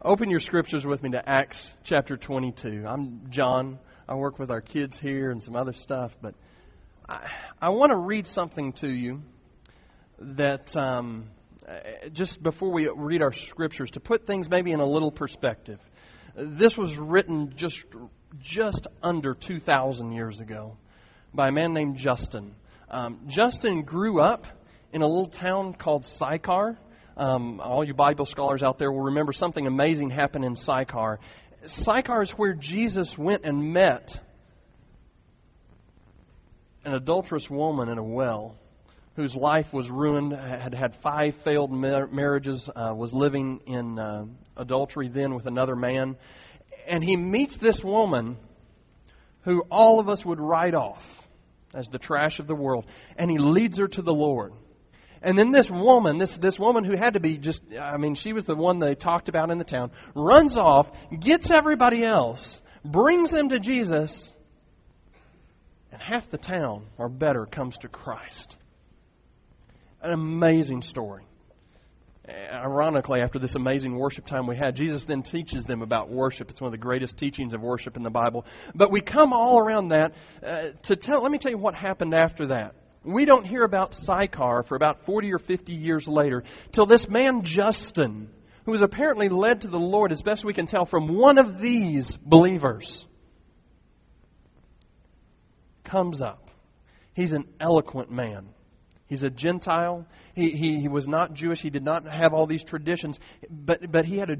Open your scriptures with me to Acts chapter 22. I'm John. I work with our kids here and some other stuff, but I want to read something to you that just before we read our scriptures, to put things maybe in a little perspective. This was written just under 2,000 years ago by a man named Justin. Justin grew up in a little town called Sychar. All you Bible scholars out there will remember something amazing happened in Sychar. Sychar is where Jesus went and met an adulterous woman in a well whose life was ruined, had had 5 failed marriages, was living in adultery then with another man. And he meets this woman who all of us would write off as the trash of the world. And he leads her to the Lord. And then this woman who had to be she was the one they talked about in the town, runs off, gets everybody else, brings them to Jesus, and half the town, or better, comes to Christ. An amazing story. Ironically, after this amazing worship time we had, Jesus then teaches them about worship. It's one of the greatest teachings of worship in the Bible. But we come all around that let me tell you what happened after that. We don't hear about Sychar for about 40 or 50 years later, till this man Justin, who was apparently led to the Lord, as best we can tell, from one of these believers, comes up. He's an eloquent man. He's a Gentile. He was not Jewish. He did not have all these traditions, but he had a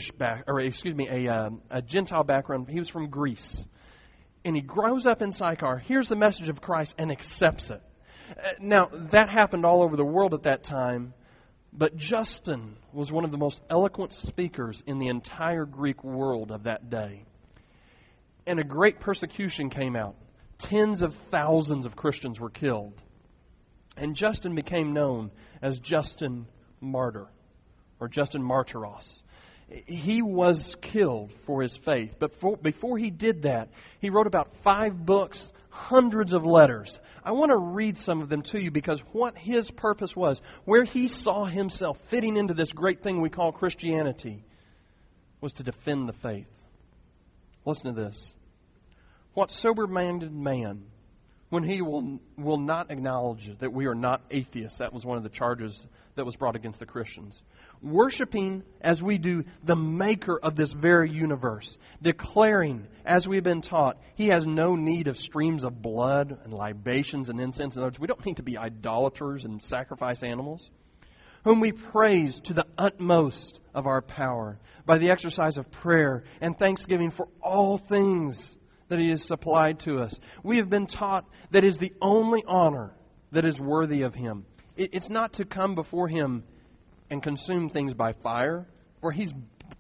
a Gentile background. He was from Greece, and he grows up in Sychar, hears the message of Christ, and accepts it. Now, that happened all over the world at that time, but Justin was one of the most eloquent speakers in the entire Greek world of that day. And a great persecution came out. Tens of thousands of Christians were killed. And Justin became known as Justin Martyr, or Justin Martyros. He was killed for his faith. But before he did that, he wrote about 5 books, hundreds of letters. I want to read some of them to you because what his purpose was, where he saw himself fitting into this great thing we call Christianity, was to defend the faith. Listen to this. What sober-minded man, when he will not acknowledge that we are not atheists, that was one of the charges that was brought against the Christians, worshiping as we do the maker of this very universe, declaring, as we've been taught, he has no need of streams of blood and libations and incense. In other words, we don't need to be idolaters and sacrifice animals, whom we praise to the utmost of our power by the exercise of prayer and thanksgiving for all things that He has supplied to us. We have been taught that is the only honor that is worthy of Him. It's not to come before Him and consume things by fire, for He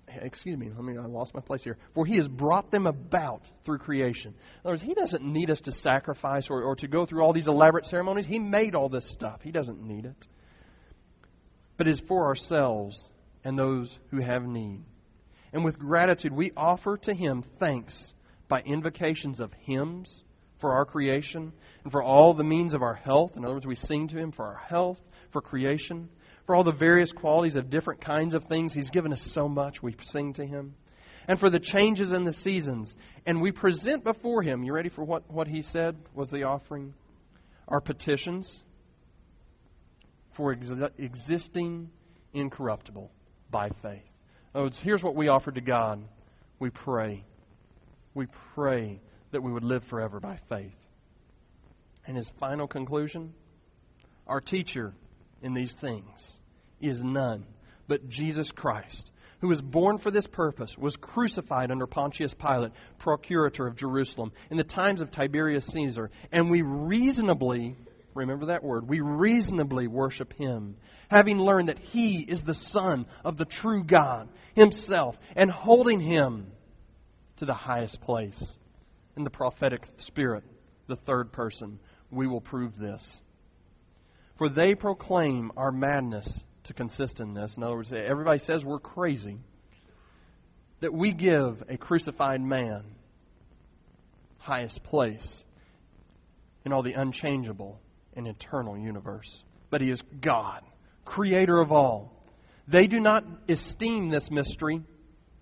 has brought them about through creation. In other words, He doesn't need us to sacrifice or to go through all these elaborate ceremonies. He made all this stuff. He doesn't need it. But it is for ourselves and those who have need. And with gratitude, we offer to Him thanks by invocations of hymns for our creation and for all the means of our health. In other words, we sing to Him for our health, for creation, for all the various qualities of different kinds of things. He's given us so much, we sing to Him. And for the changes in the seasons. And we present before Him, you ready for what He said was the offering? Our petitions for existing incorruptible by faith. In other words, here's what we offer to God. We pray. We pray that we would live forever by faith. And His final conclusion, our teacher in these things is none but Jesus Christ, who was born for this purpose, was crucified under Pontius Pilate, procurator of Jerusalem, in the times of Tiberius Caesar. And we reasonably, remember that word, we reasonably worship Him, having learned that He is the Son of the true God Himself, and holding Him to the highest place. In the prophetic spirit, the third person, we will prove this. For they proclaim our madness to consist in this. In other words, everybody says we're crazy. That we give a crucified man highest place in all the unchangeable and eternal universe. But He is God, creator of all. They do not esteem this mystery,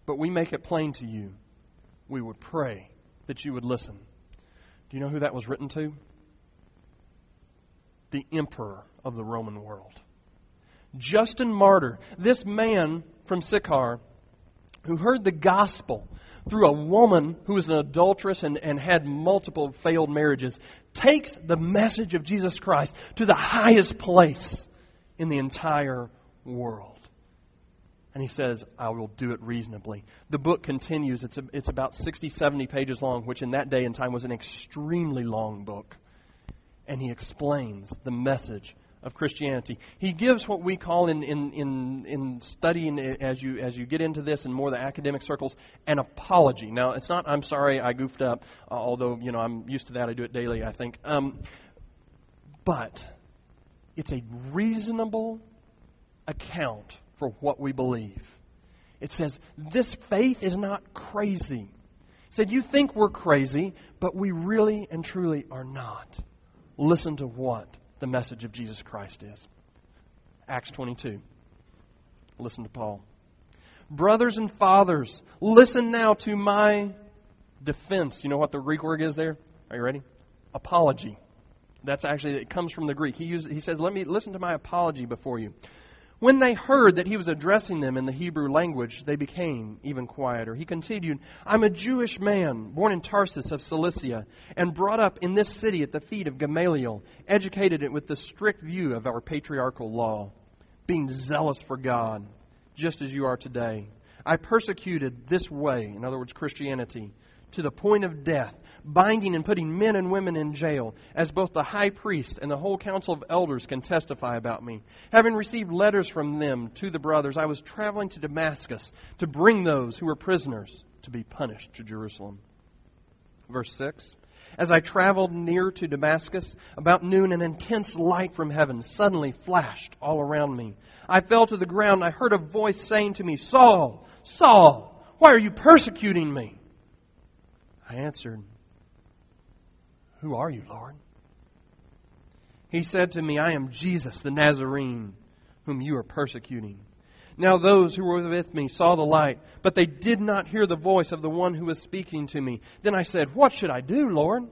but we make it plain to you. We would pray that you would listen. Do you know who that was written to? The emperor of the Roman world. Justin Martyr, this man from Sychar, who heard the gospel through a woman who was an adulteress and had multiple failed marriages, takes the message of Jesus Christ to the highest place in the entire world. And he says, I will do it reasonably. The book continues. It's about 60, 70 pages long, which in that day and time was an extremely long book. And he explains the message of Christianity. He gives what we call in studying as you get into this in more the academic circles, an apology. Now, it's not, I'm sorry, I goofed up, although, I'm used to that. I do it daily, I think. But it's a reasonable account for what we believe. It says, this faith is not crazy. It said, you think we're crazy, but we really and truly are not. Listen to what the message of Jesus Christ is. Acts 22. Listen to Paul. Brothers and fathers, listen now to my defense. You know what the Greek word is there? Are you ready? Apology. That's actually, it comes from the Greek. He says, listen to my apology before you. When they heard that he was addressing them in the Hebrew language, they became even quieter. He continued, I'm a Jewish man, born in Tarsus of Cilicia, and brought up in this city at the feet of Gamaliel, educated with the strict view of our patriarchal law, being zealous for God, just as you are today. I persecuted this way, in other words, Christianity, to the point of death, binding and putting men and women in jail, as both the high priest and the whole council of elders can testify about me. Having received letters from them to the brothers, I was traveling to Damascus to bring those who were prisoners to be punished to Jerusalem. Verse 6. As I traveled near to Damascus, about noon, an intense light from heaven suddenly flashed all around me. I fell to the ground. I heard a voice saying to me, Saul, Saul, why are you persecuting me? I answered, Who are you, Lord? He said to me, I am Jesus the Nazarene, whom you are persecuting. Now those who were with me saw the light, but they did not hear the voice of the one who was speaking to me. Then I said, What should I do, Lord?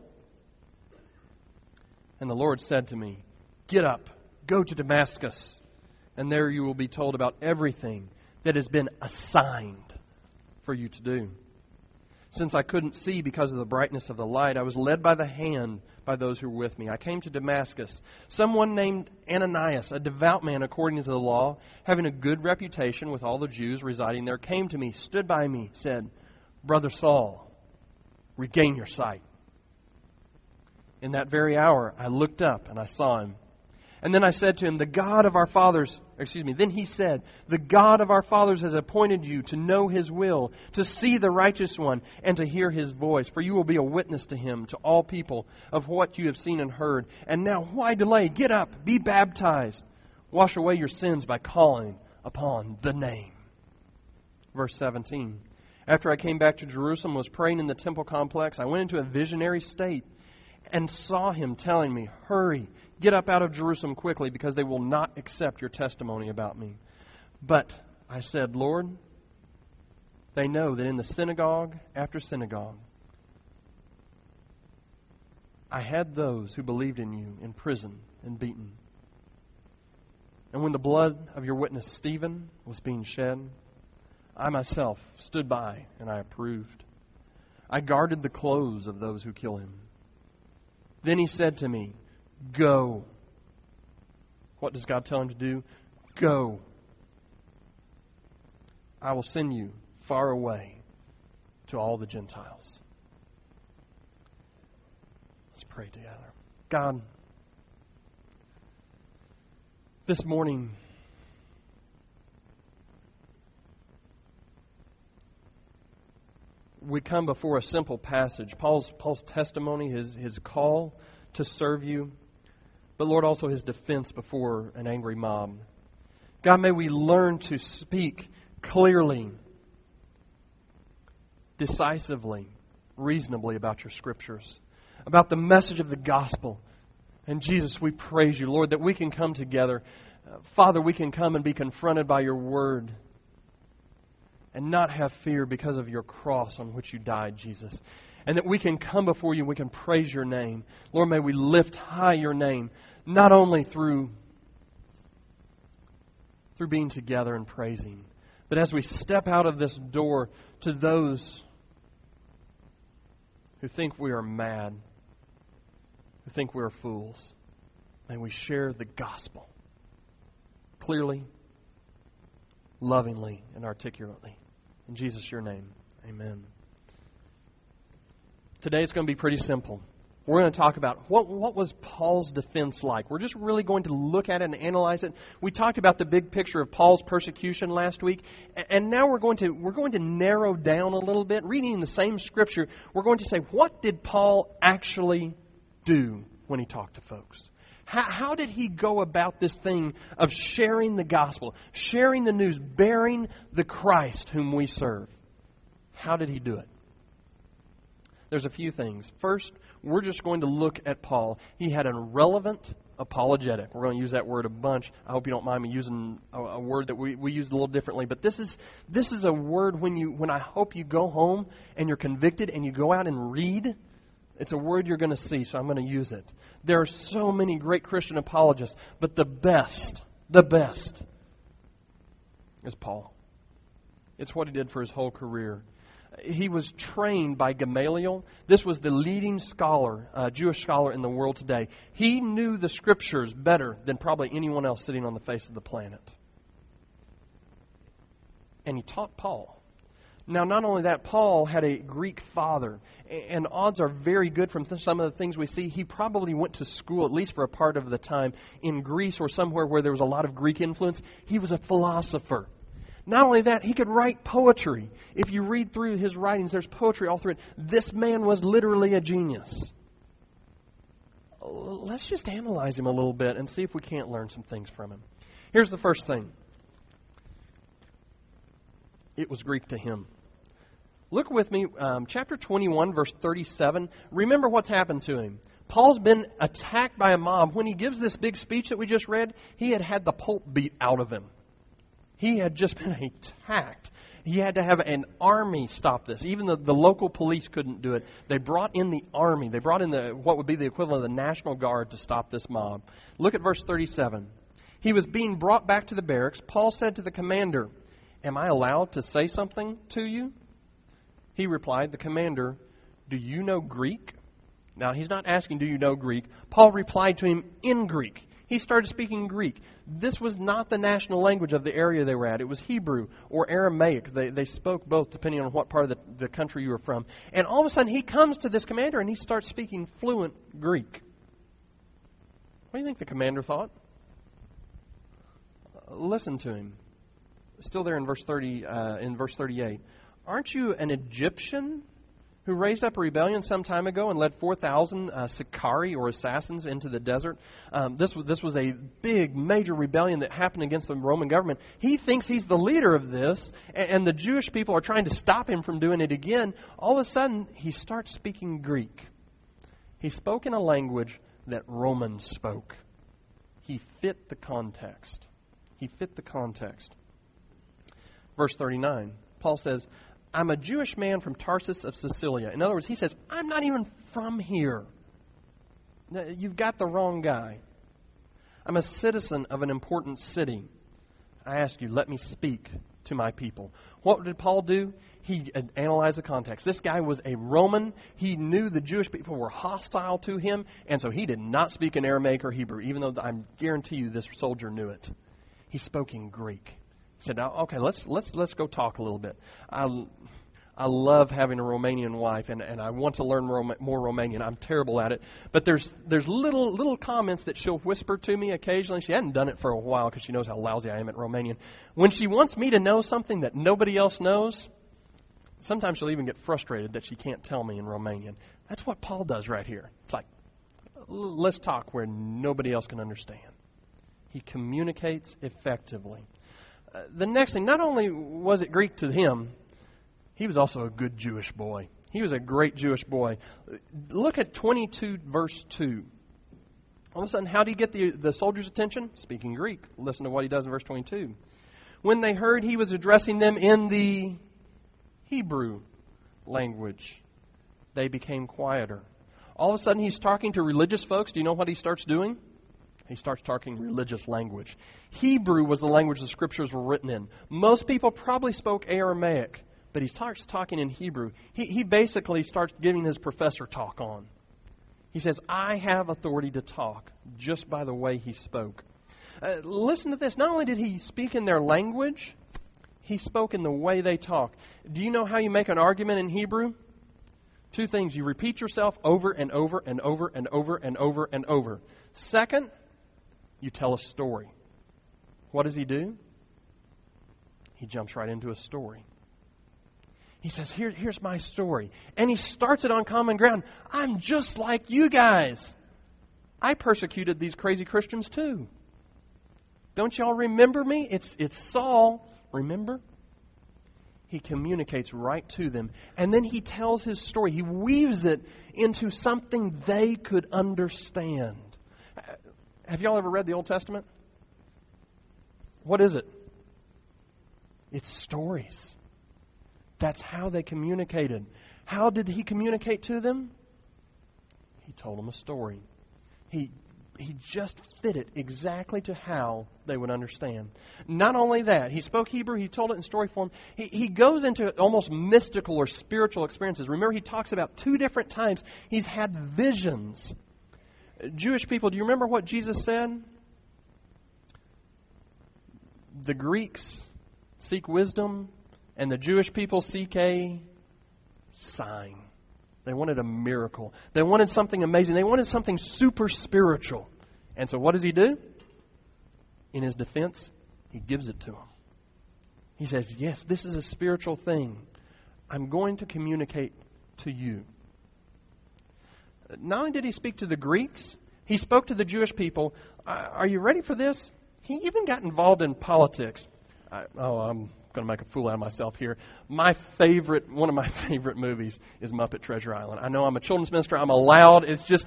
And the Lord said to me, Get up, go to Damascus, and there you will be told about everything that has been assigned for you to do. Since I couldn't see because of the brightness of the light, I was led by the hand by those who were with me. I came to Damascus. Someone named Ananias, a devout man according to the law, having a good reputation with all the Jews residing there, came to me, stood by me, said, Brother Saul, regain your sight. In that very hour, I looked up and I saw him. And then I said to him, then he said, the God of our fathers has appointed you to know His will, to see the righteous one, and to hear His voice. For you will be a witness to Him, to all people, of what you have seen and heard. And now, why delay? Get up, be baptized. Wash away your sins by calling upon the name. Verse 17. After I came back to Jerusalem, was praying in the temple complex, I went into a visionary state and saw Him telling me, hurry, get up out of Jerusalem quickly, because they will not accept your testimony about me. But I said, Lord, they know that in the synagogue after synagogue, I had those who believed in you in prison and beaten. And when the blood of your witness Stephen was being shed, I myself stood by and I approved. I guarded the clothes of those who kill him. Then he said to me, Go. What does God tell him to do? Go. I will send you far away to all the Gentiles. Let's pray together. God, this morning, we come before a simple passage. Paul's testimony, his call to serve you, but Lord, also his defense before an angry mob. God, may we learn to speak clearly, decisively, reasonably about your Scriptures, about the message of the gospel. And Jesus, we praise you, Lord, that we can come together. Father, we can come and be confronted by your word. and not have fear because of your cross on which you died, Jesus. And that we can come before you and we can praise your name. Lord, may we lift high your name, not only through being together and praising, but as we step out of this door to those who think we are mad, who think we are fools, may we share the gospel clearly, lovingly, and articulately. In Jesus, your name, amen. Today it's going to be pretty simple. We're going to talk about what was Paul's defense like. We're just really going to look at it and analyze it. We talked about the big picture of Paul's persecution last week, and now we're going to narrow down a little bit. Reading the same scripture, we're going to say, what did Paul actually do when he talked to folks? How did he go about this thing of sharing the gospel, sharing the news, bearing the Christ whom we serve? How did he do it? There's a few things. First, we're just going to look at Paul. He had a relevant apologetic. We're going to use that word a bunch. I hope you don't mind me using a word that we use a little differently. But this is a word when I hope you go home and you're convicted and you go out and read. It's a word you're going to see, so I'm going to use it. There are so many great Christian apologists, but the best is Paul. It's what he did for his whole career. He was trained by Gamaliel. This was the leading scholar, Jewish scholar in the world today. He knew the Scriptures better than probably anyone else sitting on the face of the planet. And he taught Paul. Now, not only that, Paul had a Greek father, and odds are very good from some of the things we see. He probably went to school, at least for a part of the time, in Greece or somewhere where there was a lot of Greek influence. He was a philosopher. Not only that, he could write poetry. If you read through his writings, there's poetry all through it. This man was literally a genius. Let's just analyze him a little bit and see if we can't learn some things from him. Here's the first thing. It was Greek to him. Look with me, chapter 21, verse 37. Remember what's happened to him. Paul's been attacked by a mob. When he gives this big speech that we just read, he had the pulp beat out of him. He had just been attacked. He had to have an army stop this. Even the local police couldn't do it. They brought in the army. They brought in what would be the equivalent of the National Guard to stop this mob. Look at verse 37. He was being brought back to the barracks. Paul said to the commander, "Am I allowed to say something to you?" He replied, "The commander, do you know Greek?" Now, he's not asking, do you know Greek? Paul replied to him in Greek. He started speaking Greek. This was not the national language of the area they were at. It was Hebrew or Aramaic. They spoke both depending on what part of the country you were from. And all of a sudden he comes to this commander and he starts speaking fluent Greek. What do you think the commander thought? Listen to him. Still there in verse 38. Aren't you an Egyptian who raised up a rebellion some time ago and led 4,000 Sicarii or assassins into the desert? This was a big, major rebellion that happened against the Roman government. He thinks he's the leader of this, and the Jewish people are trying to stop him from doing it again. All of a sudden, he starts speaking Greek. He spoke in a language that Romans spoke. He fit the context. Verse 39, Paul says, "I'm a Jewish man from Tarsus of Cilicia." In other words, he says, I'm not even from here. You've got the wrong guy. I'm a citizen of an important city. I ask you, let me speak to my people. What did Paul do? He analyzed the context. This guy was a Roman. He knew the Jewish people were hostile to him, and so he did not speak in Aramaic or Hebrew, even though I guarantee you this soldier knew it. He spoke in Greek. He said, okay, let's go talk a little bit. I love having a Romanian wife, and I want to learn more Romanian. I'm terrible at it. But there's little comments that she'll whisper to me occasionally. She hadn't done it for a while because she knows how lousy I am at Romanian. When she wants me to know something that nobody else knows, sometimes she'll even get frustrated that she can't tell me in Romanian. That's what Paul does right here. It's like, let's talk where nobody else can understand. He communicates effectively. The next thing, not only was it Greek to him, he was also a good Jewish boy. He was a great Jewish boy. Look at 22 verse 2. All of a sudden, how do you get the soldier's attention? Speaking Greek. Listen to what he does in verse 22. When they heard he was addressing them in the Hebrew language, they became quieter. All of a sudden, he's talking to religious folks. Do you know what he starts doing? He starts talking religious language. Hebrew was the language the Scriptures were written in. Most people probably spoke Aramaic, but he starts talking in Hebrew. He basically starts giving his professor talk on. He says, I have authority to talk, just by the way he spoke. Listen to this. Not only did he speak in their language, he spoke in the way they talk. Do you know how you make an argument in Hebrew? Two things. You repeat yourself over and over and over and over and over and over. Second, you tell a story. What does he do? He jumps right into a story. He says, here's my story. And he starts it on common ground. I'm just like you guys. I persecuted these crazy Christians too. Don't y'all remember me? It's Saul. Remember? He communicates right to them. And then he tells his story. He weaves it into something they could understand. Have y'all ever read the Old Testament? What is it? It's stories. That's how they communicated. How did he communicate to them? He told them a story. He just fit it exactly to how they would understand. Not only that, he spoke Hebrew, he told it in story form. He goes into almost mystical or spiritual experiences. Remember, he talks about 2 different times he's had visions. Jewish people, do you remember what Jesus said? The Greeks seek wisdom, and the Jewish people seek a sign. They wanted a miracle. They wanted something amazing. They wanted something super spiritual. And so what does he do? In his defense, he gives it to them. He says, yes, this is a spiritual thing. I'm going to communicate to you. Not only did he speak to the Greeks, he spoke to the Jewish people. Are you ready for this? He even got involved in politics. I'm going to make a fool out of myself here. One of my favorite movies is Muppet Treasure Island. I know I'm a children's minister. I'm allowed. It's just,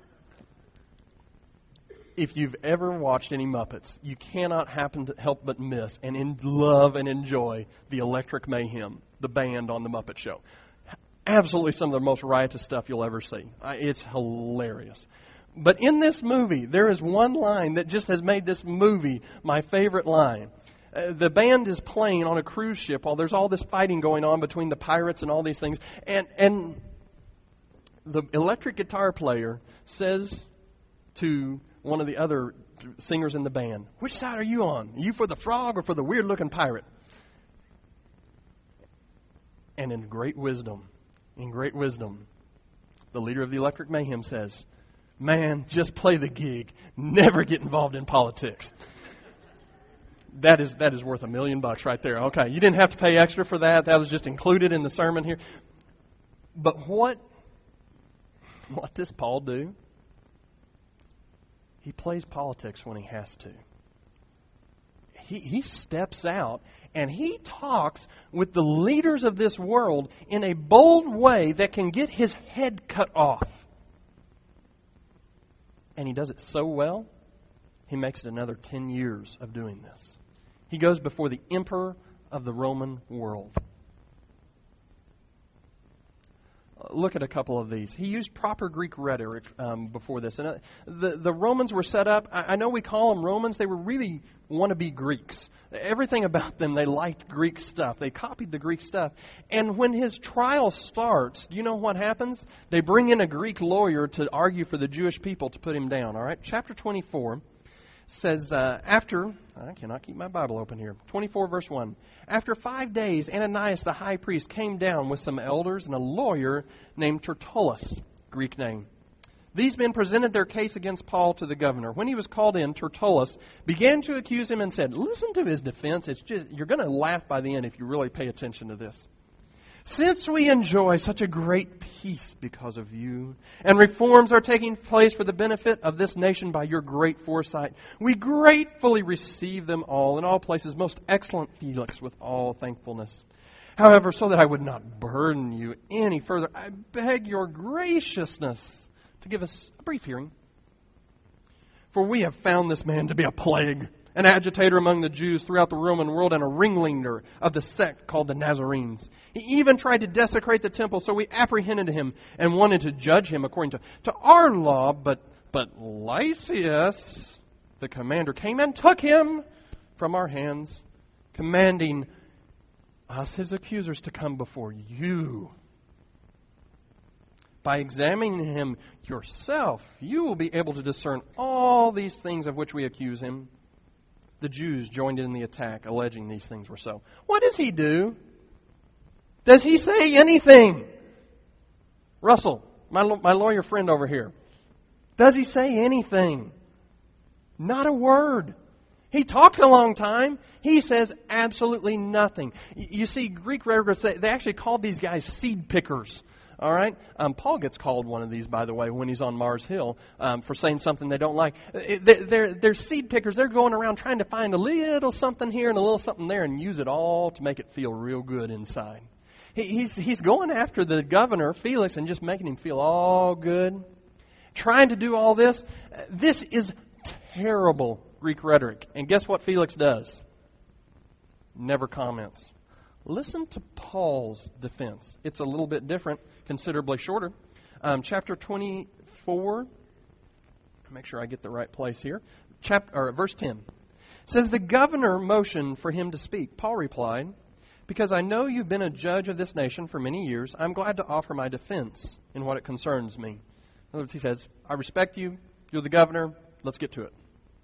if you've ever watched any Muppets, you cannot help but miss and love and enjoy the Electric Mayhem, the band on the Muppet Show. Absolutely some of the most riotous stuff you'll ever see. It's hilarious. But in this movie, there is one line that just has made this movie my favorite line. The band is playing on a cruise ship while there's all this fighting going on between the pirates and all these things. And the electric guitar player says to one of the other singers in the band, which side are you on? Are you for the frog or for the weird-looking pirate? And in great wisdom, the leader of the Electric Mayhem says, man, just play the gig. Never get involved in politics. That is worth $1 million right there. Okay, you didn't have to pay extra for that. That was just included in the sermon here. But what does Paul do? He plays politics when he has to. He steps out and he talks with the leaders of this world in a bold way that can get his head cut off. And he does it so well, he makes it another 10 years of doing this. He goes before the emperor of the Roman world. Look at a couple of these. He used proper Greek rhetoric before this. And the Romans were set up, I know we call them Romans, they were really wannabe Greeks. Everything about them, they liked Greek stuff. They copied the Greek stuff. And when his trial starts, do you know what happens? They bring in a Greek lawyer to argue for the Jewish people to put him down. All right, chapter 24 says, I cannot keep my Bible open here. 24 verse 1. After 5 days, Ananias the high priest came down with some elders and a lawyer named Tertullus, Greek name. These men presented their case against Paul to the governor. When he was called in, Tertullus began to accuse him and said, listen to his defense. You're going to laugh by the end if you really pay attention to this. Since we enjoy such a great peace because of you, and reforms are taking place for the benefit of this nation by your great foresight, we gratefully receive them all in all places, most excellent Felix, with all thankfulness. However, so that I would not burden you any further, I beg your graciousness to give us a brief hearing. For we have found this man to be a plague, an agitator among the Jews throughout the Roman world and a ringleader of the sect called the Nazarenes. He even tried to desecrate the temple, so we apprehended him and wanted to judge him according to our law. But Lysias, the commander, came and took him from our hands, commanding us, his accusers, to come before you. By examining him yourself, you will be able to discern all these things of which we accuse him. The Jews joined in the attack, alleging these things were so. What does he do? Does he say anything? Russell, my lawyer friend over here. Does he say anything? Not a word. He talks a long time. He says absolutely nothing. You see, Greek rhetoric, they actually called these guys seed pickers. All right? Paul gets called one of these, by the way, when he's on Mars Hill for saying something they don't like. They're seed pickers. They're going around trying to find a little something here and a little something there and use it all to make it feel real good inside. He's going after the governor, Felix, and just making him feel all good. Trying to do all this. This is terrible Greek rhetoric. And guess what Felix does? Never comments. Listen to Paul's defense. It's a little bit different, considerably shorter. Chapter 24. Make sure I get the right place here. Verse 10. Says, the governor motioned for him to speak. Paul replied, because I know you've been a judge of this nation for many years, I'm glad to offer my defense in what it concerns me. In other words, he says, I respect you. You're the governor. Let's get to it.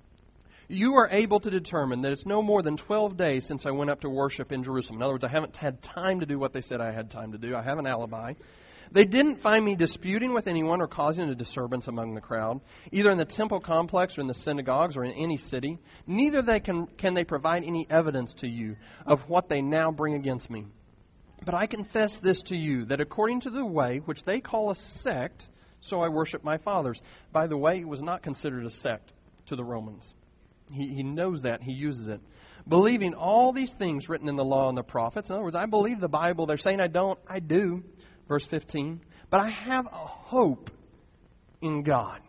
You are able to determine that it's no more than 12 days since I went up to worship in Jerusalem. In other words, I haven't had time to do what they said I had time to do. I have an alibi. They didn't find me disputing with anyone or causing a disturbance among the crowd, either in the temple complex or in the synagogues or in any city. Neither can they provide any evidence to you of what they now bring against me. But I confess this to you, that according to the way which they call a sect, so I worship my fathers. By the way, it was not considered a sect to the Romans. He knows that. He uses it. Believing all these things written in the law and the prophets. In other words, I believe the Bible. They're saying I don't. I do. Verse 15. But I have a hope in God.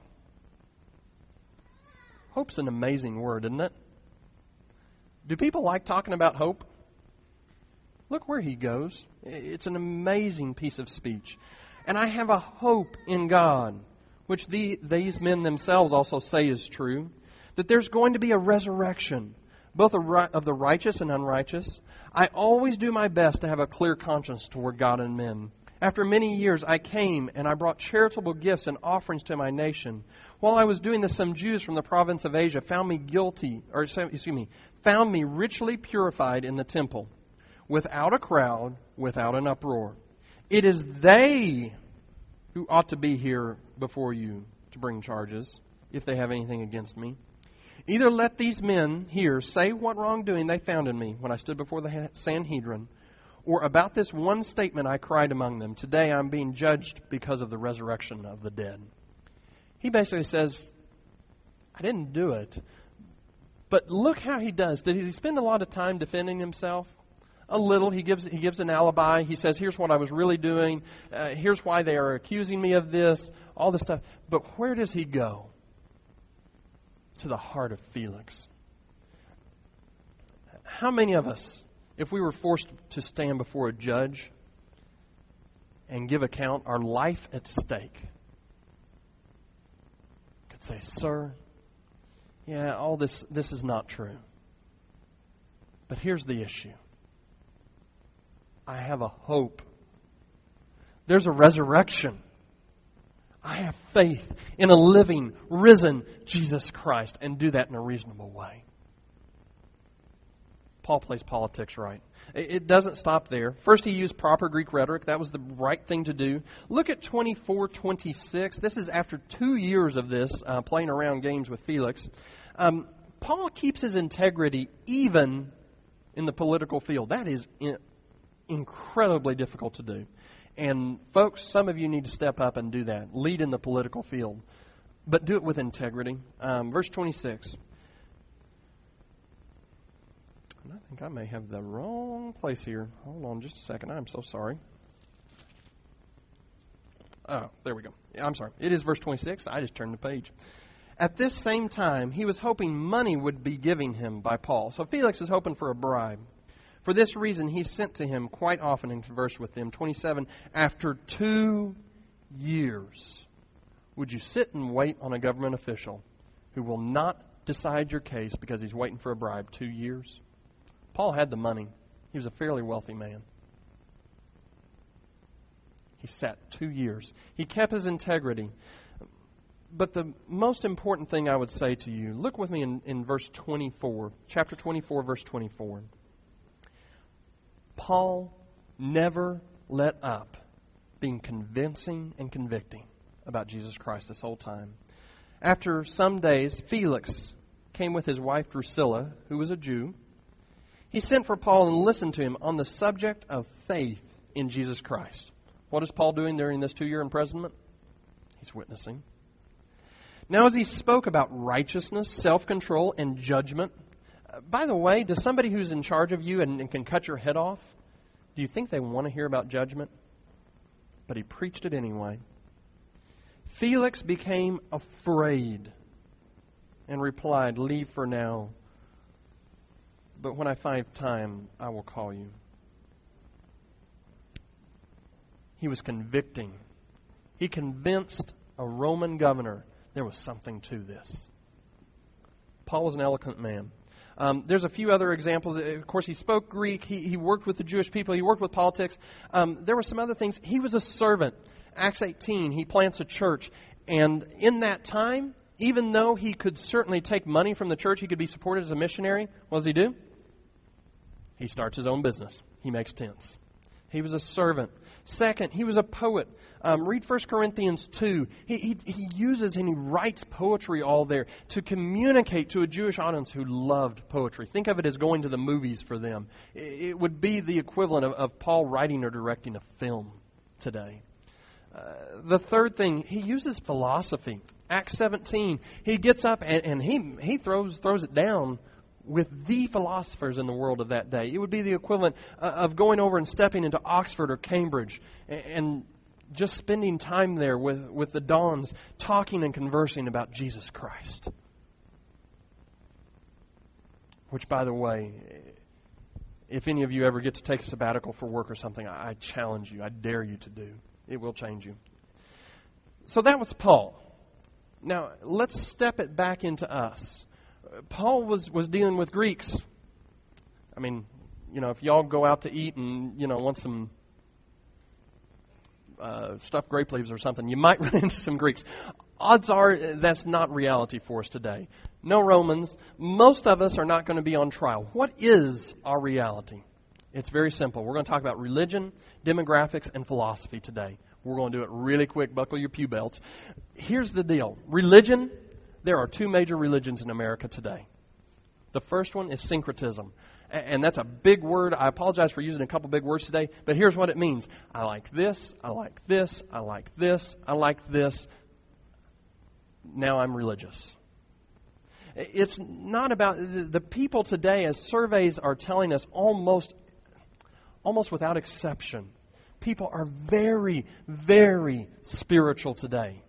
Hope's an amazing word, isn't it? Do people like talking about hope? Look where he goes. It's an amazing piece of speech. And I have a hope in God, which these men themselves also say is true. That there's going to be a resurrection, both of the righteous and unrighteous. I always do my best to have a clear conscience toward God and men. After many years, I came and I brought charitable gifts and offerings to my nation. While I was doing this, some Jews from the province of Asia found me richly purified in the temple, without a crowd, without an uproar. It is they who ought to be here before you to bring charges, if they have anything against me. Either let these men here say what wrongdoing they found in me when I stood before the Sanhedrin, or about this one statement I cried among them, today I'm being judged because of the resurrection of the dead. He basically says, I didn't do it. But look how he does. Did he spend a lot of time defending himself? A little. He gives an alibi. He says, here's what I was really doing. Here's why they are accusing me of this. All this stuff. But where does he go? To the heart of Felix. How many of us, if we were forced to stand before a judge and give account, our life at stake, could say, sir, yeah, all this is not true. But here's the issue. I have a hope. There's a resurrection. I have faith in a living, risen Jesus Christ, and do that in a reasonable way. Paul plays politics right. It doesn't stop there. First, he used proper Greek rhetoric. That was the right thing to do. Look at 24:26. This is after 2 years of this, playing around games with Felix. Paul keeps his integrity even in the political field. That is incredibly difficult to do. And folks, some of you need to step up and do that. Lead in the political field. But do it with integrity. Verse 26. And I think I may have the wrong place here. Hold on just a second. I'm so sorry. Oh, there we go. I'm sorry. It is verse 26. I just turned the page. At this same time, he was hoping money would be given him by Paul. So Felix is hoping for a bribe. For this reason, he sent to him quite often and conversed with him. 27, after 2 years, would you sit and wait on a government official who will not decide your case because he's waiting for a bribe? 2 years? Paul had the money. He was a fairly wealthy man. He sat 2 years. He kept his integrity. But the most important thing I would say to you, look with me in verse 24, chapter 24, verse 24. Paul never let up being convincing and convicting about Jesus Christ this whole time. After some days, Felix came with his wife Drusilla, who was a Jew. He sent for Paul and listened to him on the subject of faith in Jesus Christ. What is Paul doing during this 2-year imprisonment? He's witnessing. Now, as he spoke about righteousness, self-control, and judgment, by the way, does somebody who's in charge of you and can cut your head off, do you think they want to hear about judgment? But he preached it anyway. Felix became afraid and replied, "Leave for now, but when I find time, I will call you." He was convicting. He convinced a Roman governor there was something to this. Paul was an eloquent man. There's a few other examples. Of course, he spoke Greek. He worked with the Jewish people. He worked with politics. There were some other things. He was a servant. Acts 18, he plants a church. And in that time, even though he could certainly take money from the church, he could be supported as a missionary, what does he do? He starts his own business. He makes tents. He was a servant. Second, he was a poet. Read 1 Corinthians 2. He uses and he writes poetry all there to communicate to a Jewish audience who loved poetry. Think of it as going to the movies for them. It would be the equivalent of Paul writing or directing a film today. The third thing, he uses philosophy. Acts 17, he gets up and he throws it down with the philosophers in the world of that day. It would be the equivalent of going over and stepping into Oxford or Cambridge and just spending time there with the dons, talking and conversing about Jesus Christ. Which, by the way, if any of you ever get to take a sabbatical for work or something, I challenge you, I dare you to do. It will change you. So that was Paul. Now, let's step it back into us. Paul was dealing with Greeks. I mean, if y'all go out to eat and, want some stuffed grape leaves or something, you might run into some Greeks. Odds are that's not reality for us today. No Romans. Most of us are not going to be on trial. What is our reality? It's very simple. We're going to talk about religion, demographics, and philosophy today. We're going to do it really quick. Buckle your pew belts. Here's the deal. Religion, there are 2 major religions in America today. The first one is syncretism. And that's a big word. I apologize for using a couple big words today, but here's what it means. I like this, I like this, I like this, I like this. Now I'm religious. It's not about the people today, as surveys are telling us almost without exception. People are very, very spiritual today.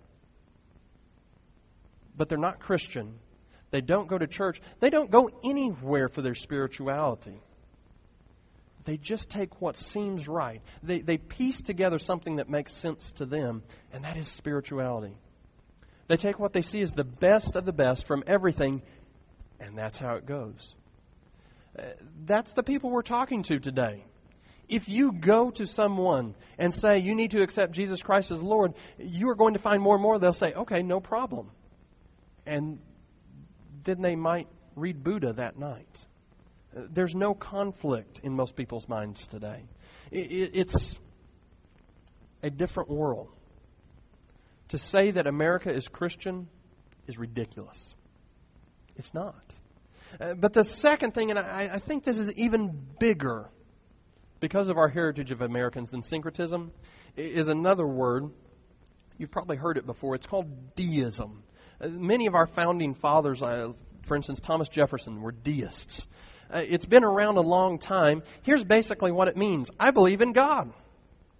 But they're not Christian. They don't go to church. They don't go anywhere for their spirituality. They just take what seems right. They piece together something that makes sense to them, and that is spirituality. They take what they see as the best of the best from everything, and that's how it goes. That's the people we're talking to today. If you go to someone and say you need to accept Jesus Christ as Lord, you are going to find more and more they'll say, okay, no problem. And then they might read Buddha that night. There's no conflict in most people's minds today. It's a different world. To say that America is Christian is ridiculous. It's not. But the second thing, and I think this is even bigger because of our heritage of Americans than syncretism, is another word. You've probably heard it before. It's called deism. Many of our founding fathers, for instance, Thomas Jefferson, were deists. It's been around a long time. Here's basically what it means. I believe in God.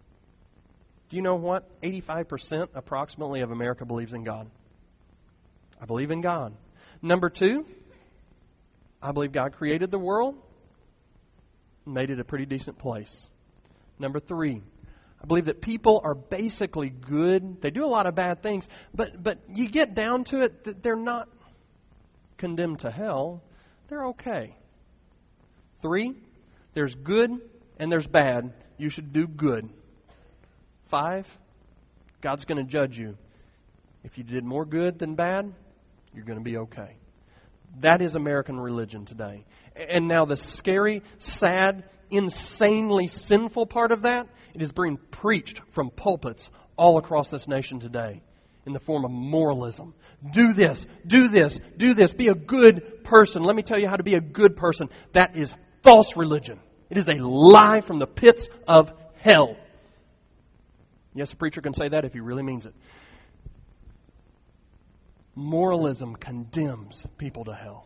Do you know what? 85% approximately of America believes in God. I believe in God. Number 2, I believe God created the world and made it a pretty decent place. Number 3, I believe that people are basically good. They do a lot of bad things, but you get down to it, that they're not condemned to hell. They're okay. 3, there's good and there's bad. You should do good. 5, God's going to judge you. If you did more good than bad, you're going to be okay. That is American religion today. And now the scary, sad, insanely sinful part of that, it is being preached from pulpits all across this nation today in the form of moralism. Do this, do this, do this. Be a good person. Let me tell you how to be a good person. That is false religion. It is a lie from the pits of hell. Yes, a preacher can say that if he really means it. Moralism condemns people to hell.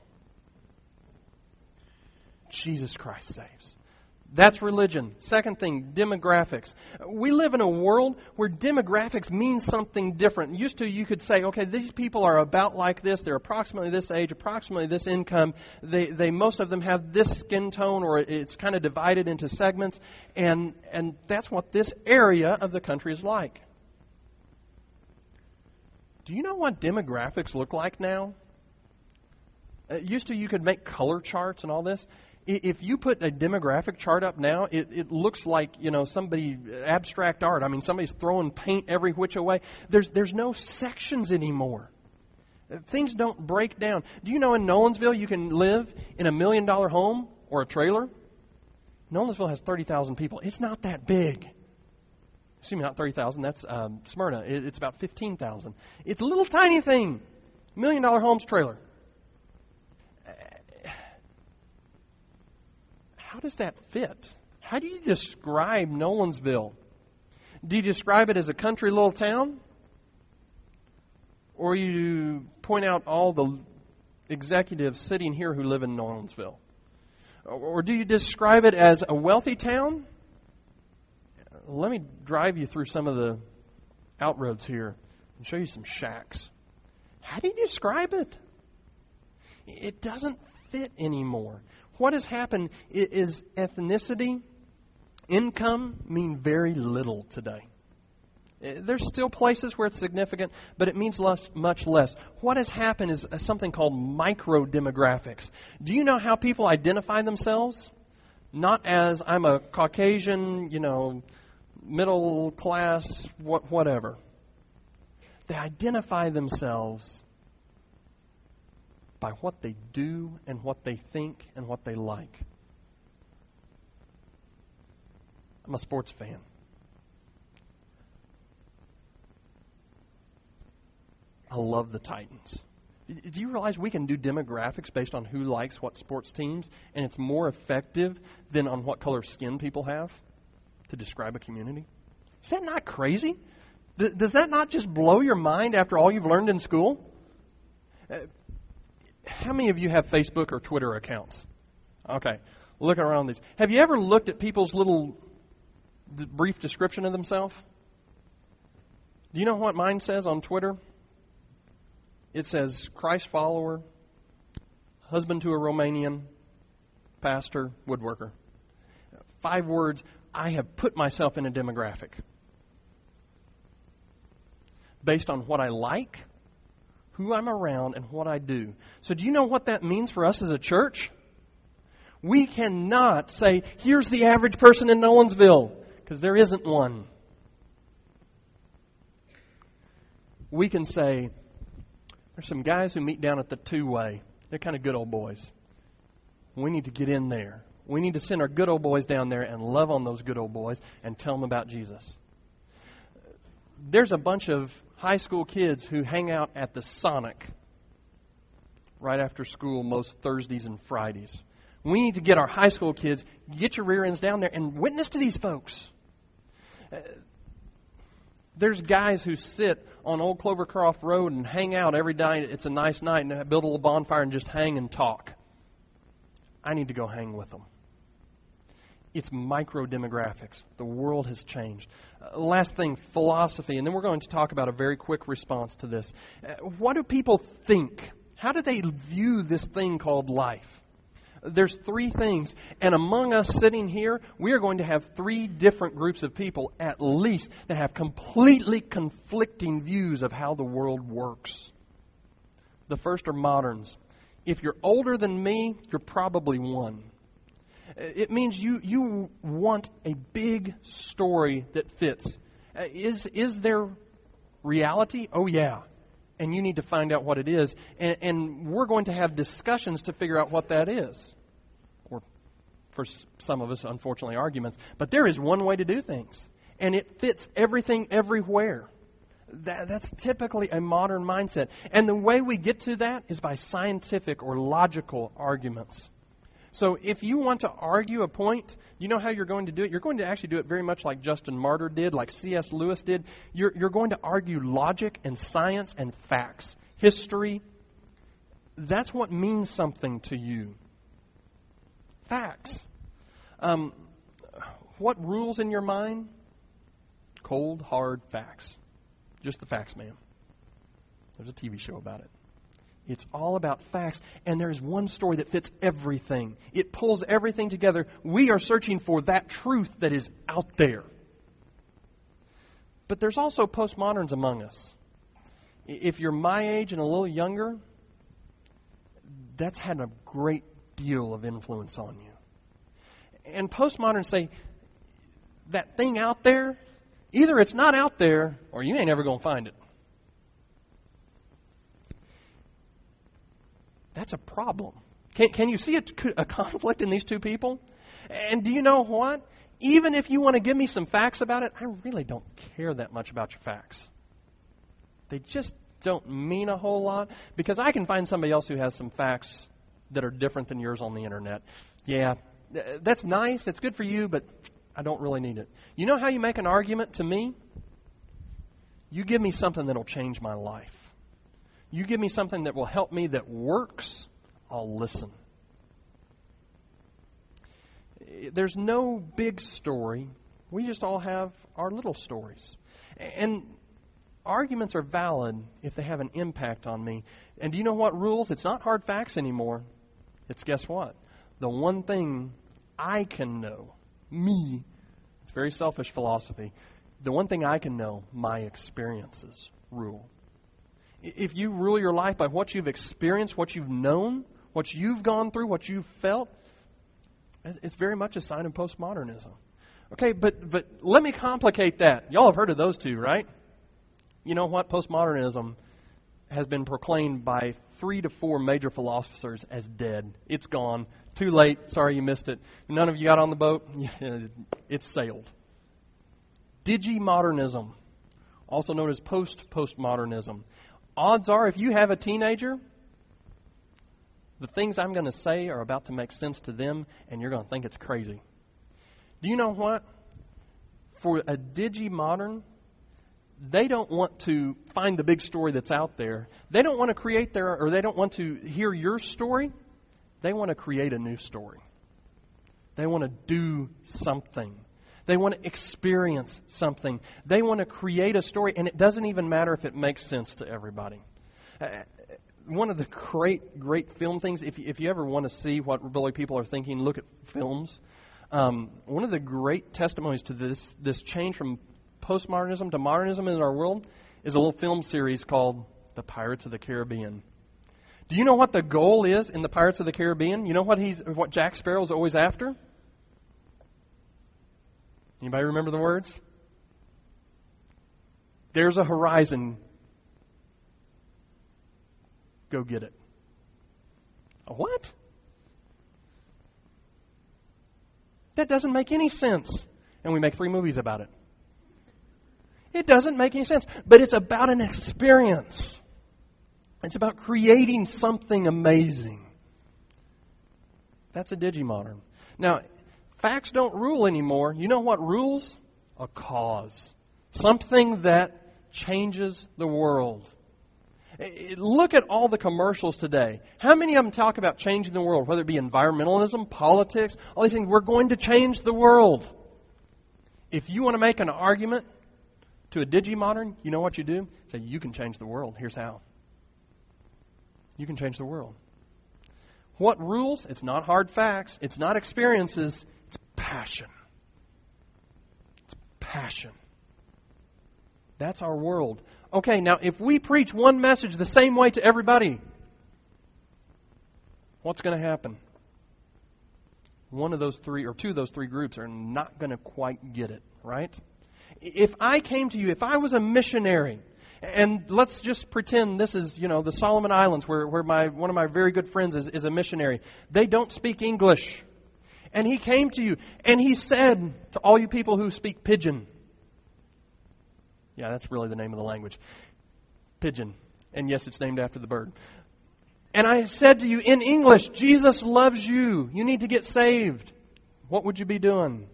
Jesus Christ saves. That's religion. Second thing, demographics. We live in a world where demographics mean something different. Used to, you could say, okay, these people are about like this. They're approximately this age, approximately this income. They most of them have this skin tone, or it's kind of divided into segments. And that's what this area of the country is like. Do you know what demographics look like now? Used to, you could make color charts and all this. If you put a demographic chart up now, it looks like, somebody, abstract art. I mean, somebody's throwing paint every which way. There's no sections anymore. Things don't break down. Do you know in Nolensville you can live in $1 million home or a trailer? Nolensville has 30,000 people. It's not that big. Excuse me, not 30,000. That's Smyrna. It's about 15,000. It's a little tiny thing. $1 million homes trailer. How does that fit? How do you describe Nolensville? Do you describe it as a country little town? Or you point out all the executives sitting here who live in Nolensville? Or do you describe it as a wealthy town? Let me drive you through some of the outroads here and show you some shacks. How do you describe it? It doesn't fit anymore. What has happened is ethnicity, income mean very little today. There's still places where it's significant, but it means much less. What has happened is something called micro-demographics. Do you know how people identify themselves? Not as, I'm a Caucasian, middle class, whatever. They identify themselves by what they do and what they think and what they like. I'm a sports fan. I love the Titans. Do you realize we can do demographics based on who likes what sports teams, and it's more effective than on what color skin people have to describe a community? Is that not crazy? Does that not just blow your mind after all you've learned in school? How many of you have Facebook or Twitter accounts? Okay, looking around these. Have you ever looked at people's little brief description of themselves? Do you know what mine says on Twitter? It says, Christ follower, husband to a Romanian, pastor, woodworker. 5 words, I have put myself in a demographic. Based on what I like, who I'm around, and what I do. So do you know what that means for us as a church? We cannot say, here's the average person in Nolensville, because there isn't one. We can say, there's some guys who meet down at the 2-way. They're kind of good old boys. We need to get in there. We need to send our good old boys down there and love on those good old boys and tell them about Jesus. There's a bunch of high school kids who hang out at the Sonic right after school most Thursdays and Fridays. We need to get our high school kids, get your rear ends down there and witness to these folks. There's guys who sit on Old Clovercroft Road and hang out every night. It's a nice night and build a little bonfire and just hang and talk. I need to go hang with them. It's micro-demographics. The world has changed. Last thing, philosophy, and then we're going to talk about a very quick response to this. What do people think? How do they view this thing called life? There's three things, and among us sitting here, we are going to have three different groups of people, at least, that have completely conflicting views of how the world works. The first are moderns. If you're older than me, you're probably one. It means you want a big story that fits. Is there reality? Oh, yeah. And you need to find out what it is. And we're going to have discussions to figure out what that is. Or for some of us, unfortunately, arguments. But there is one way to do things. And it fits everything everywhere. That's typically a modern mindset. And the way we get to that is by scientific or logical arguments. So if you want to argue a point, you know how you're going to do it? You're going to actually do it very much like Justin Martyr did, like C.S. Lewis did. You're going to argue logic and science and facts. History, that's what means something to you. Facts. What rules in your mind? Cold, hard facts. Just the facts, ma'am. There's a TV show about it. It's all about facts, and there's one story that fits everything. It pulls everything together. We are searching for that truth that is out there. But there's also postmoderns among us. If you're my age and a little younger, that's had a great deal of influence on you. And postmoderns say, that thing out there, either it's not out there, or you ain't ever going to find it. That's a problem. Can you see a conflict in these two people? And do you know what? Even if you want to give me some facts about it, I really don't care that much about your facts. They just don't mean a whole lot, because I can find somebody else who has some facts that are different than yours on the internet. Yeah, that's nice. It's good for you, but I don't really need it. You know how you make an argument to me? You give me something that'll change my life. You give me something that will help me that works, I'll listen. There's no big story. We just all have our little stories. And arguments are valid if they have an impact on me. And do you know what rules? It's not hard facts anymore. It's, guess what? The one thing I can know, me, it's very selfish philosophy. The one thing I can know, my experiences rule. If you rule your life by what you've experienced, what you've known, what you've gone through, what you've felt, it's very much a sign of postmodernism. Okay, but let me complicate that. Y'all have heard of those two, right? You know what? Postmodernism has been proclaimed by 3 to 4 major philosophers as dead. It's gone. Too late. Sorry you missed it. None of you got on the boat. It's sailed. Digimodernism, also known as postmodernism. Odds are, if you have a teenager, the things I'm going to say are about to make sense to them, and you're going to think it's crazy. Do you know what? For a digimodern, they don't want to find the big story that's out there. They don't want to create they don't want to hear your story. They want to create a new story. They want to do something. They want to experience something. They want to create a story, and it doesn't even matter if it makes sense to everybody. One of the great film things, if you ever want to see what really people are thinking, look at films. One of the great testimonies to this change from postmodernism to modernism in our world is a little film series called The Pirates of the Caribbean. Do you know what the goal is in The Pirates of the Caribbean? You know what Jack Sparrow's always after? Anybody remember the words? There's a horizon. Go get it. A what? That doesn't make any sense. And we make 3 movies about it. It doesn't make any sense. But it's about an experience. It's about creating something amazing. That's a digimodern. Now, facts don't rule anymore. You know what rules? A cause. Something that changes the world. Look at all the commercials today. How many of them talk about changing the world, whether it be environmentalism, politics, all these things? We're going to change the world. If you want to make an argument to a Digimodern, you know what you do? Say, you can change the world. Here's how. You can change the world. What rules? It's not hard facts. It's not experiences. It's passion. It's passion. That's our world. Okay, now if we preach one message the same way to everybody, what's going to happen? One of those three or two of those three groups are not going to quite get it, right? If I came to you, if I was a missionary, and let's just pretend this is, the Solomon Islands where one of my very good friends is a missionary. They don't speak English. And he came to you and he said to all you people who speak Pidgin. Yeah, that's really the name of the language. Pidgin. And yes, it's named after the bird. And I said to you in English, Jesus loves you. You need to get saved. What would you be doing?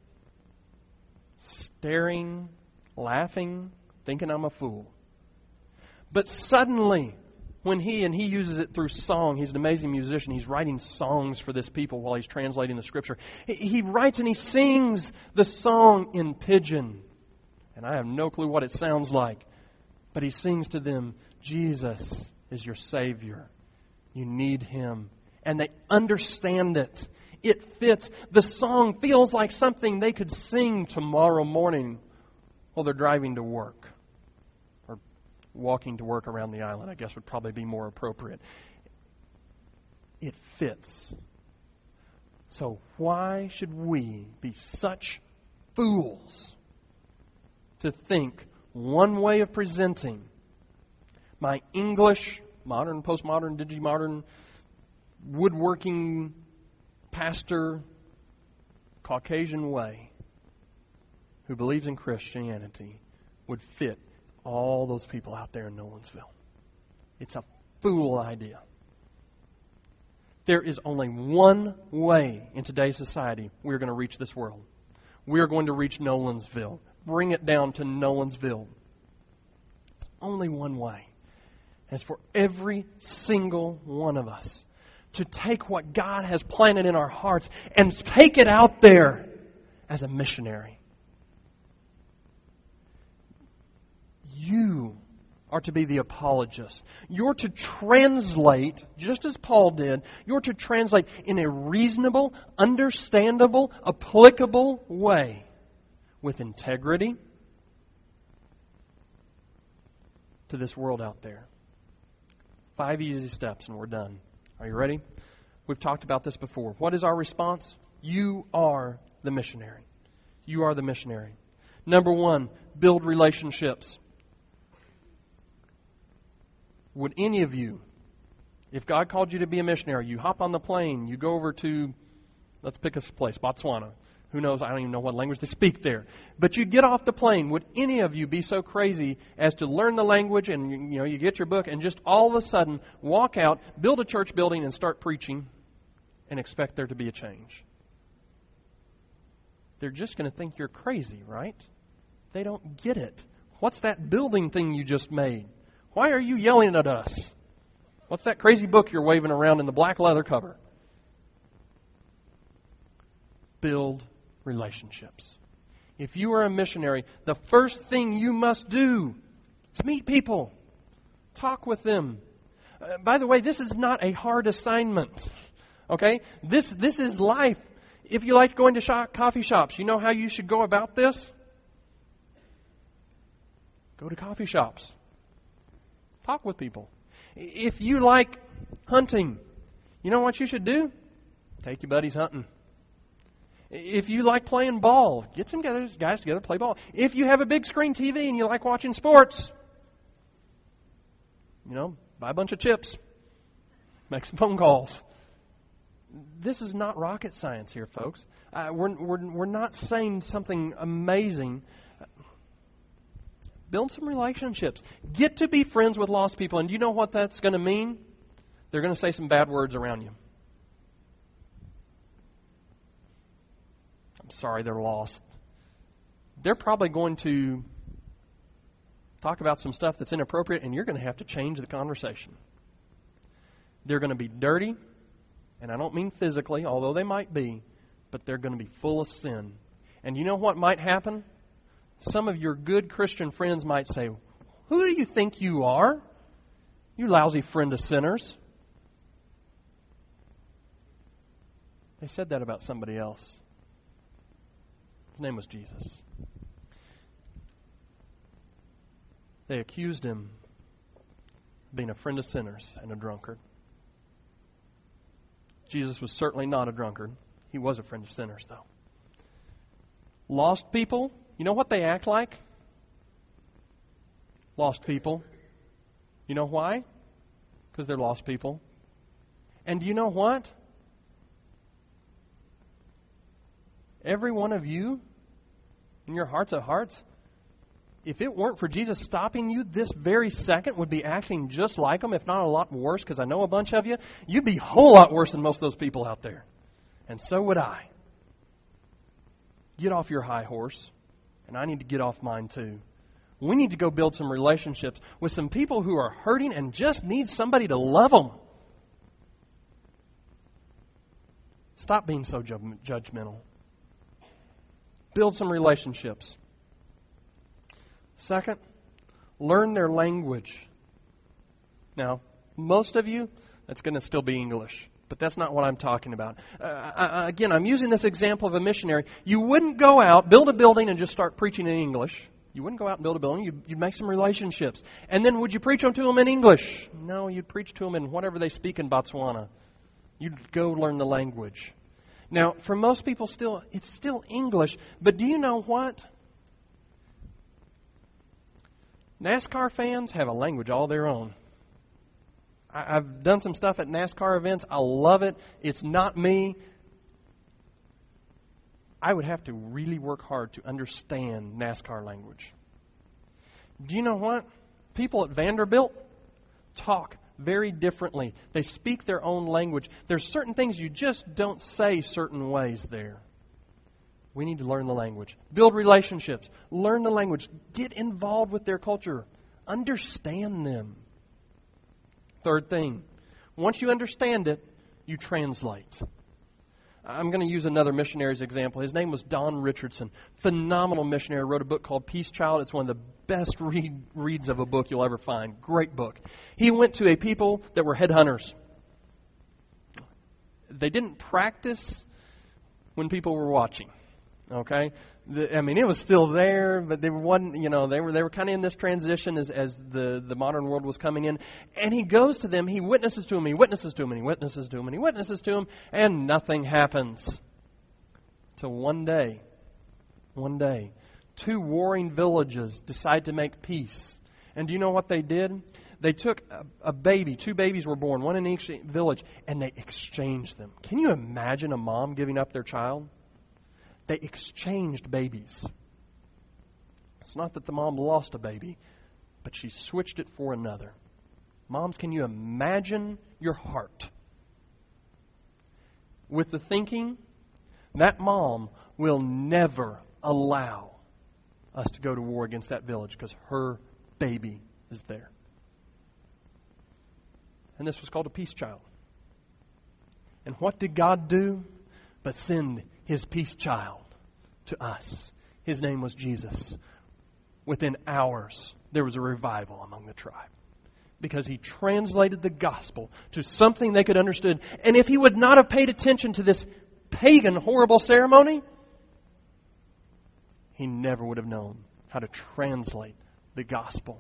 Staring, laughing, thinking I'm a fool. But suddenly, when he uses it through song, he's an amazing musician, he's writing songs for this people while he's translating the Scripture. He writes and he sings the song in Pidgin. And I have no clue what it sounds like. But he sings to them, Jesus is your Savior. You need Him. And they understand it. It fits. The song feels like something they could sing tomorrow morning while they're driving to work. Or walking to work around the island, I guess would probably be more appropriate. It fits. So why should we be such fools to think one way of presenting my English, modern, postmodern, digimodern, woodworking, pastor, Caucasian way who believes in Christianity would fit all those people out there in Nolensville? It's a fool idea. There is only one way in today's society we're going to reach this world. We're going to reach Nolensville. Bring it down to Nolensville. Only one way. And it's for every single one of us to take what God has planted in our hearts and take it out there as a missionary. You are to be the apologist. You're to translate, just as Paul did, you're to translate in a reasonable, understandable, applicable way with integrity to this world out there. 5 easy steps and we're done. Are you ready? We've talked about this before. What is our response? You are the missionary. You are the missionary. Number 1, build relationships. Would any of you, if God called you to be a missionary, you hop on the plane, you go over to, let's pick a place, Botswana. Who knows? I don't even know what language they speak there. But you get off the plane. Would any of you be so crazy as to learn the language and you get your book and just all of a sudden walk out, build a church building and start preaching and expect there to be a change? They're just going to think you're crazy, right? They don't get it. What's that building thing you just made? Why are you yelling at us? What's that crazy book you're waving around in the black leather cover? Build relationships. If you are a missionary, the first thing you must do is meet people. Talk with them. By the way, this is not a hard assignment. Okay? This is life. If you like going to coffee shops, you know how you should go about this? Go to coffee shops. Talk with people. If you like hunting, you know what you should do? Take your buddies hunting. If you like playing ball, get some guys together, play ball. If you have a big screen TV and you like watching sports, buy a bunch of chips. Make some phone calls. This is not rocket science here, folks. We're not saying something amazing. Build some relationships. Get to be friends with lost people. And do you know what that's going to mean? They're going to say some bad words around you. I'm sorry they're lost. They're probably going to talk about some stuff that's inappropriate, and you're going to have to change the conversation. They're going to be dirty, and I don't mean physically, although they might be, but they're going to be full of sin. And you know what might happen? Some of your good Christian friends might say, "Who do you think you are? You lousy friend of sinners." They said that about somebody else. His name was Jesus. They accused him of being a friend of sinners and a drunkard. Jesus was certainly not a drunkard. He was a friend of sinners, though. Lost people, you know what they act like? Lost people. You know why? Because they're lost people. And do you know what? Every one of you, in your hearts of hearts, if it weren't for Jesus stopping you this very second, would be acting just like them, if not a lot worse, because I know a bunch of you. You'd be a whole lot worse than most of those people out there. And so would I. Get off your high horse, and I need to get off mine too. We need to go build some relationships with some people who are hurting and just need somebody to love them. Stop being so judgmental. Build some relationships. Second, learn their language. Now, most of you, that's going to still be English. But that's not what I'm talking about. Again, I'm using this example of a missionary. You wouldn't go out, build a building, and just start preaching in English. You wouldn't go out and build a building. You'd make some relationships. And then would you preach them to them in English? No, you'd preach to them in whatever they speak in Botswana. You'd go learn the language. Now, for most people, it's still English. But do you know what? NASCAR fans have a language all their own. I've done some stuff at NASCAR events. I love it. It's not me. I would have to really work hard to understand NASCAR language. Do you know what? People at Vanderbilt talk very differently. They speak their own language. There's certain things you just don't say certain ways there. We need to learn the language. Build relationships. Learn the language. Get involved with their culture. Understand them. Third thing, once you understand it, you translate. I'm going to use another missionary's example. His name was Don Richardson. Phenomenal missionary. Wrote a book called Peace Child. It's one of the best reads of a book you'll ever find. Great book. He went to a people that were headhunters. They didn't practice when people were watching. Okay, it was still there, but they wasn't. They were kind of in this transition as the modern world was coming in. And he goes to them. He witnesses to them. He witnesses to them. And he witnesses to them. And he witnesses to them. And nothing happens. Till one day, two warring villages decide to make peace. And do you know what they did? They took a baby. Two babies were born, one in each village, and they exchanged them. Can you imagine a mom giving up their child? They exchanged babies. It's not that the mom lost a baby, but she switched it for another. Moms, can you imagine your heart with the thinking that mom will never allow us to go to war against that village because her baby is there? And this was called a peace child. And what did God do but send His peace child to us? His name was Jesus. Within hours, there was a revival among the tribe because He translated the gospel to something they could understand. And if He would not have paid attention to this pagan, horrible ceremony, He never would have known how to translate the gospel.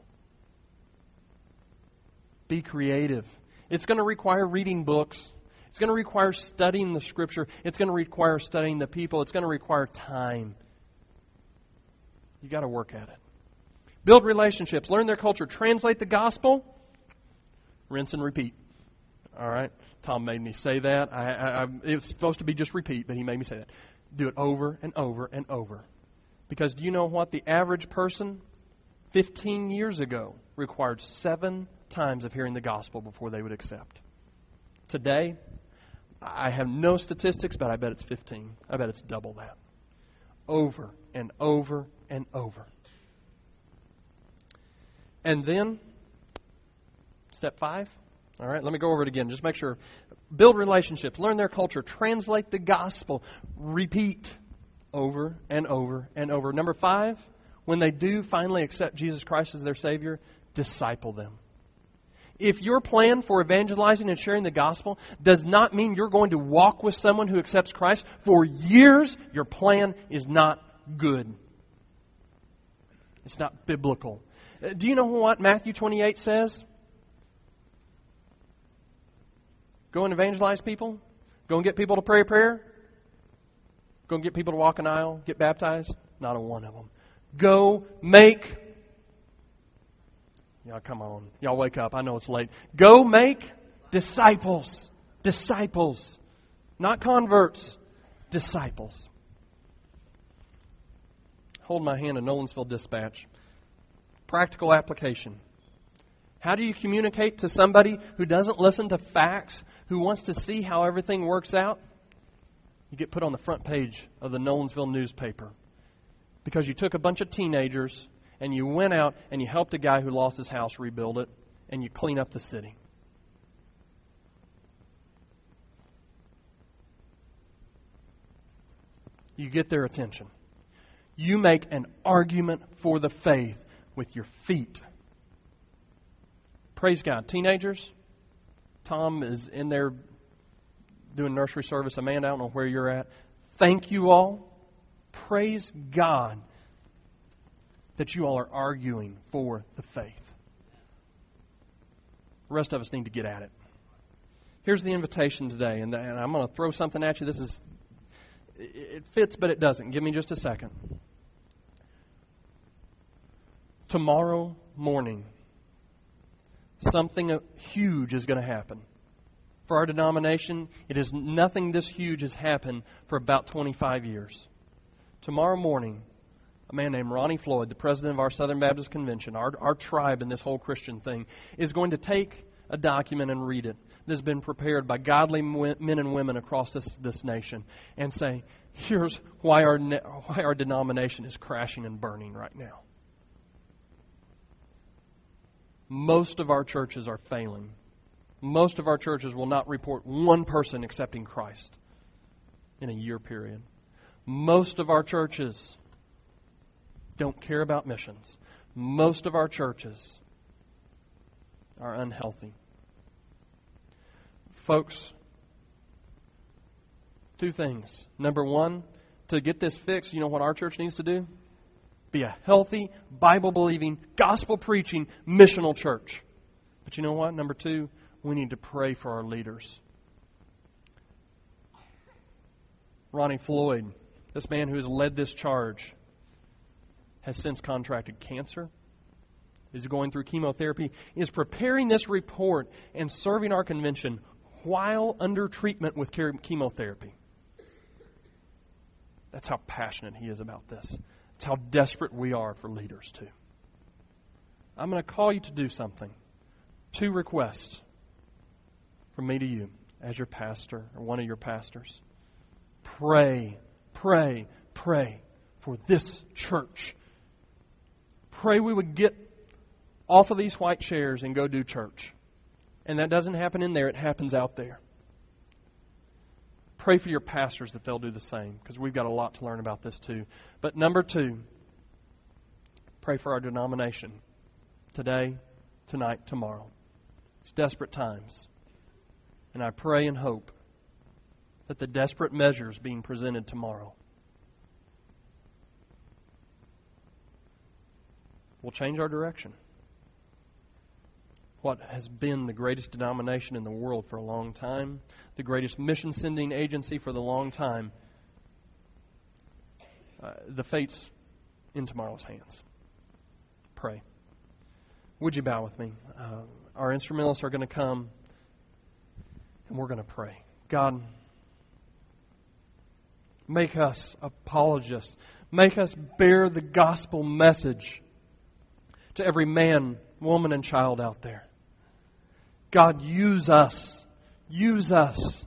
Be creative. It's going to require reading books. It's going to require studying the Scripture. It's going to require studying the people. It's going to require time. You've got to work at it. Build relationships. Learn their culture. Translate the gospel. Rinse and repeat. All right? Tom made me say that. It was supposed to be just repeat, but he made me say that. Do it over and over and over. Because do you know what? The average person 15 years ago required 7 times of hearing the gospel before they would accept. Today, I have no statistics, but I bet it's 15. I bet it's double that. Over and over and over. And then, step 5. All right, let me go over it again. Just make sure. Build relationships. Learn their culture. Translate the gospel. Repeat over and over and over. Number 5, when they do finally accept Jesus Christ as their Savior, disciple them. If your plan for evangelizing and sharing the gospel does not mean you're going to walk with someone who accepts Christ for years, your plan is not good. It's not biblical. Do you know what Matthew 28 says? Go and evangelize people. Go and get people to pray a prayer. Go and get people to walk an aisle, get baptized. Not a one of them. Go make... Y'all come on. Y'all wake up. I know it's late. Go make disciples. Disciples. Not converts. Disciples. Hold my hand in Nolensville Dispatch. Practical application. How do you communicate to somebody who doesn't listen to facts, who wants to see how everything works out? You get put on the front page of the Nolensville newspaper because you took a bunch of teenagers and you went out and you helped a guy who lost his house rebuild it, and you clean up the city. You get their attention. You make an argument for the faith with your feet. Praise God. Teenagers, Tom is in there doing nursery service. Amanda, I don't know where you're at. Thank you all. Praise God that you all are arguing for the faith. The rest of us need to get at it. Here's the invitation today, and I'm going to throw something at you. It fits, but it doesn't. Give me just a second. Tomorrow morning, something huge is going to happen. For our denomination, nothing this huge has happened for about 25 years. Tomorrow morning, a man named Ronnie Floyd, the president of our Southern Baptist Convention, our tribe in this whole Christian thing, is going to take a document and read it that's been prepared by godly men and women across this nation and say, here's why our denomination is crashing and burning right now. Most of our churches are failing. Most of our churches will not report one person accepting Christ in a year period. Most of our churches don't care about missions. Most of our churches are unhealthy. Folks, 2 things. Number 1, to get this fixed, you know what our church needs to do? Be a healthy, Bible-believing, gospel-preaching, missional church. But you know what? Number 2, we need to pray for our leaders. Ronnie Floyd, this man who has led this charge, has since contracted cancer, is going through chemotherapy, is preparing this report and serving our convention while under treatment with chemotherapy. That's how passionate he is about this. That's how desperate we are for leaders, too. I'm going to call you to do something. 2 requests from me to you as your pastor or one of your pastors. Pray, pray, pray for this church. Pray we would get off of these white chairs and go do church. And that doesn't happen in there, it happens out there. Pray for your pastors that they'll do the same, because we've got a lot to learn about this too. But number 2, pray for our denomination today, tonight, tomorrow. It's desperate times. And I pray and hope that the desperate measures being presented tomorrow will change our direction. What has been the greatest denomination in the world for a long time, the greatest mission-sending agency for the long time, the fate's in tomorrow's hands. Pray. Would you bow with me? Our instrumentalists are going to come, and we're going to pray. God, make us apologists. Make us bear the gospel message to every man, woman, and child out there. God, use us. Use us.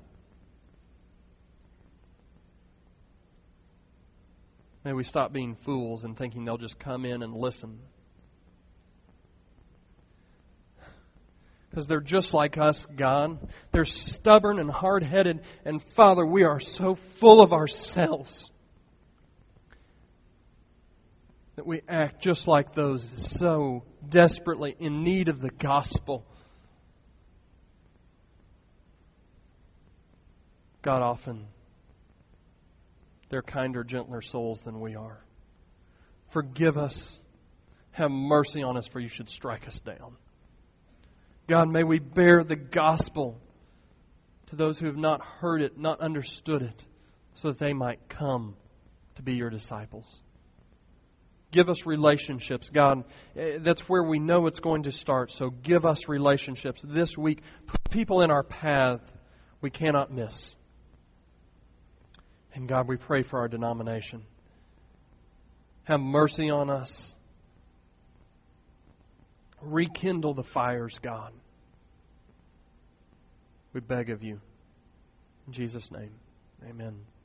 May we stop being fools and thinking they'll just come in and listen. because they're just like us, God. They're stubborn and hard-headed. And Father, we are so full of ourselves that we act just like those, so desperately in need of the gospel. God, often they're kinder, gentler souls than we are. Forgive us. Have mercy on us, for you should strike us down. God, may we bear the gospel to those who have not heard it, not understood it, so that they might come to be your disciples. Give us relationships, God. That's where we know it's going to start. So give us relationships this week. Put people in our path we cannot miss. And God, we pray for our denomination. Have mercy on us. Rekindle the fires, God. We beg of you. In Jesus' name, amen.